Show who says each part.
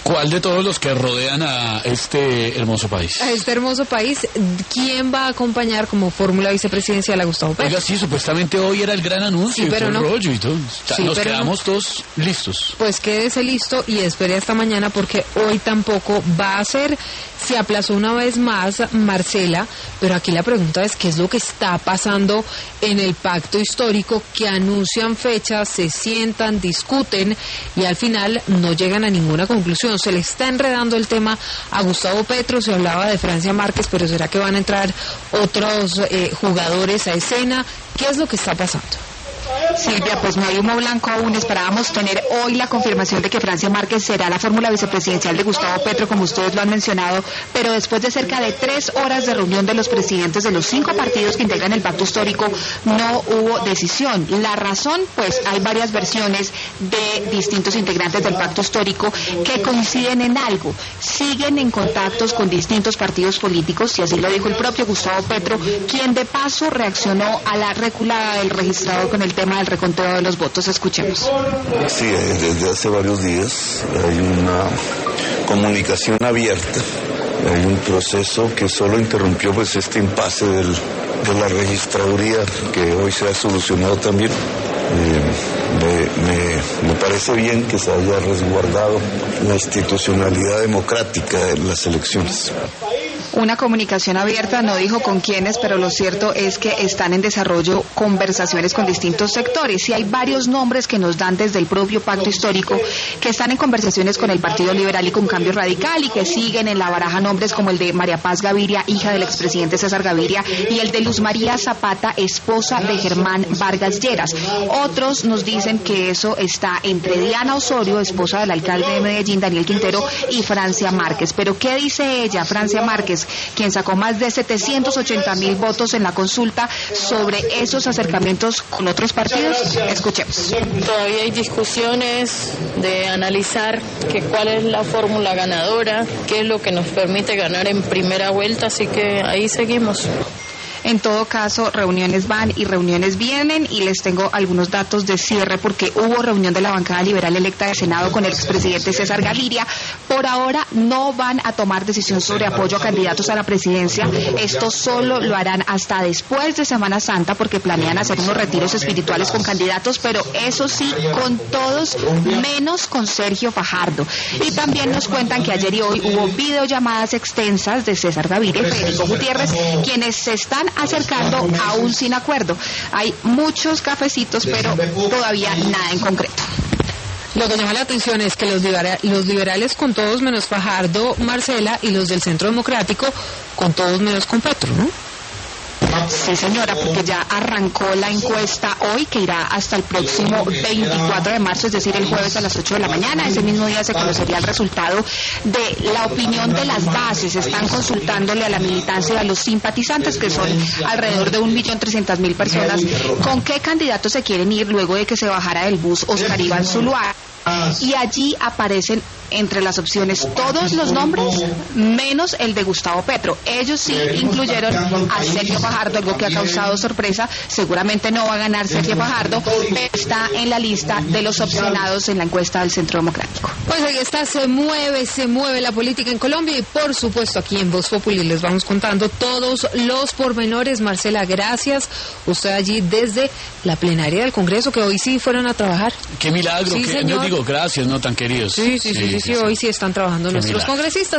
Speaker 1: ¿Cuál de todos los que rodean a este hermoso país?
Speaker 2: A este hermoso país, ¿quién va a acompañar como fórmula vicepresidencial a Gustavo Petro?
Speaker 1: Oiga, sí, supuestamente hoy era el gran anuncio,
Speaker 2: sí, pero
Speaker 1: y todo
Speaker 2: no.
Speaker 1: el rollo y todo.
Speaker 2: Sí,
Speaker 1: nos
Speaker 2: pero
Speaker 1: quedamos
Speaker 2: no.
Speaker 1: todos listos.
Speaker 2: Pues quédese listo y espere hasta mañana porque hoy tampoco va a ser. Se aplazó una vez más, Marcela, pero aquí la pregunta es qué es lo que está pasando en el pacto histórico, que anuncian fechas, se sientan, discuten y al final no llegan a ninguna conclusión. Se le está enredando el tema a Gustavo Petro, se hablaba de Francia Márquez, pero ¿será que van a entrar otros jugadores a escena? ¿Qué es lo que está pasando?
Speaker 3: Silvia, pues no hay humo blanco aún. Esperábamos tener hoy la confirmación de que Francia Márquez será la fórmula vicepresidencial de Gustavo Petro, como ustedes lo han mencionado, pero después de cerca de 3 horas de reunión de los presidentes de los 5 partidos que integran el pacto histórico, no hubo decisión. La razón, pues hay varias versiones de distintos integrantes del pacto histórico que coinciden en algo. Siguen en contactos con distintos partidos políticos, y así lo dijo el propio Gustavo Petro, quien de paso reaccionó a la reculada del registrador con el tema del reconteo de los votos. Escuchemos.
Speaker 4: Sí, desde hace varios días hay una comunicación abierta, hay un proceso que solo interrumpió pues este impasse de la registraduría, que hoy se ha solucionado también. Me parece bien que se haya resguardado la institucionalidad democrática de las elecciones.
Speaker 3: Una comunicación abierta, no dijo con quiénes, pero lo cierto es que están en desarrollo conversaciones con distintos sectores, y hay varios nombres que nos dan desde el propio pacto histórico que están en conversaciones con el Partido Liberal y con Cambio Radical, y que siguen en la baraja nombres como el de María Paz Gaviria, hija del expresidente César Gaviria, y el de Luz María Zapata, esposa de Germán Vargas Lleras. Otros nos dicen que eso está entre Diana Osorio, esposa del alcalde de Medellín, Daniel Quintero, y Francia Márquez. Pero ¿qué dice ella, Francia Márquez, quien sacó más de 780,000 votos en la consulta, sobre esos acercamientos con otros partidos? Escuchemos.
Speaker 5: Todavía hay discusiones de analizar cuál es la fórmula ganadora, qué es lo que nos permite ganar en primera vuelta, así que ahí seguimos.
Speaker 3: En todo caso, reuniones van y reuniones vienen, y les tengo algunos datos de cierre porque hubo reunión de la bancada liberal electa del Senado con el expresidente César Gaviria. Por ahora no van a tomar decisión sobre apoyo a candidatos a la presidencia. Esto solo lo harán hasta después de Semana Santa, porque planean hacer unos retiros espirituales con candidatos, pero eso sí, con todos menos con Sergio Fajardo. Y también nos cuentan que ayer y hoy hubo videollamadas extensas de César Gaviria y Federico Gutiérrez, quienes se están acercando aún sin acuerdo. Hay muchos cafecitos, pero todavía nada en concreto.
Speaker 2: Lo que llama la atención es que los liberales con todos menos Fajardo, Marcela, y los del Centro Democrático con todos menos con Petro, ¿no?
Speaker 3: Sí, señora, porque ya arrancó la encuesta hoy, que irá hasta el próximo 24 de marzo, es decir, el jueves a las 8 de la mañana. Ese mismo día se conocería el resultado de la opinión de las bases. Están consultándole a la militancia y a los simpatizantes, que son alrededor de 1.300.000 personas, con qué candidatos se quieren ir luego de que se bajara del bus Oscar Iván Zuluaga. Y allí aparecen entre las opciones todos los nombres menos el de Gustavo Petro. Ellos sí incluyeron a Sergio Fajardo, algo que ha causado sorpresa. Seguramente no va a ganar Sergio Fajardo, pero está en la lista de los opcionados en la encuesta del Centro Democrático.
Speaker 2: Pues ahí está, se mueve la política en Colombia, y por supuesto aquí en Voz Populi les vamos contando todos los pormenores. Marcela, gracias. Usted allí desde la plenaria del Congreso, que hoy sí fueron a trabajar.
Speaker 1: Qué milagro,
Speaker 2: Sí,
Speaker 1: que
Speaker 2: señor.
Speaker 1: No digo gracias, no tan queridos.
Speaker 2: Sí, hoy sí están trabajando nuestros congresistas.